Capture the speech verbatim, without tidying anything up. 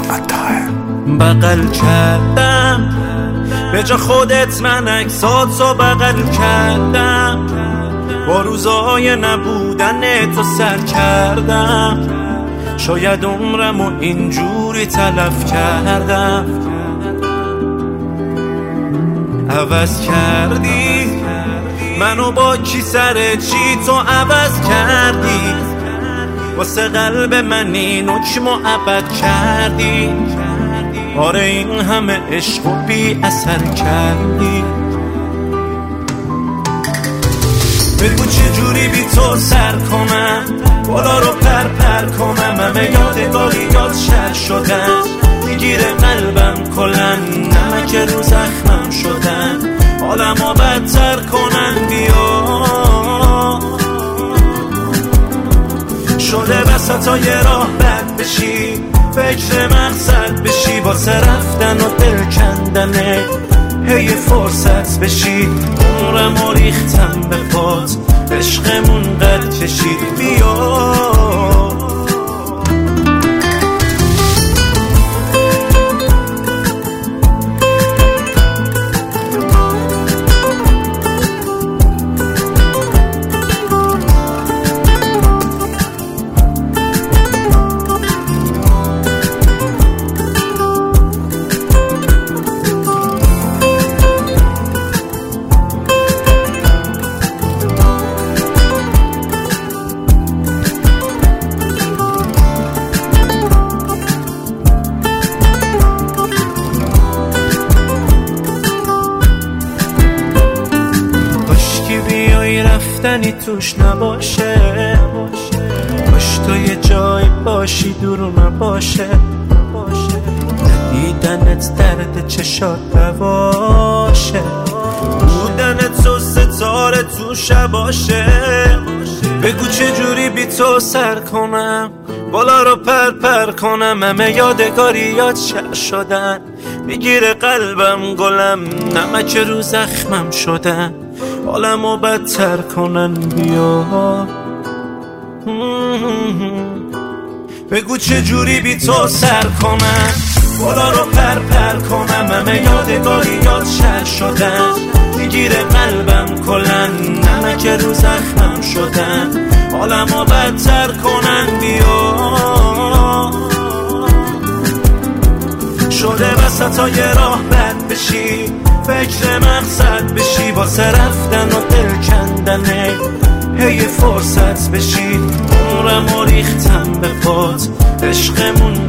بغل کردم به جا خودت من عکساتو بغل کردم، با روزای نبودن تو سر کردم، شاید عمرمو اینجوری تلف کردم. عوض کردی منو با کی سر چی تو عوض کردی، واسه قلب من اینو که معبد کردی. آره این همه عشق و بی اثر کردی. بگو چجوری بی تو سر کنم، بالا رو پر پر کنم، همه یادگاری یاد شر شدن، میگیره قلبم کلن، نمک رو زخمم شدن، حالمو بدتر کنن. بیا شده بساطای راه بد بشی، فکر مقصد بشی، واسه رفتن و دل کندنه هی فرصت بشی. عمرمو ریختم به پات، عشقمون قد کشید. بیا رفتنی توش نباشه، باش تو یه جای باشی دور نباشه، ندیدنت درد چشات نباشه، بودنت تو ستاره تو شباشه. بگو چجوری بی تو سر کنم، بالا رو پر پر کنم، همه یادگاری یاد شر شدن، میگیره قلبم گلم، نمک رو زخمم شدن، حالمو بدتر کنن. بیا بگو چجوری بی تو سر کنم، بالا رو پر پر کنم، همه یادگاری یاد شر شدن، میگیره قلبم کلن، نمک رو زخمم شدن، حالمو بدتر کنن. بیا شده وسطای راه بد بشی، فکر مقصد بشی، واسه رفتن و دل کندنه هی فرصت بشی. عمرمو ریختم به پات، عشقمون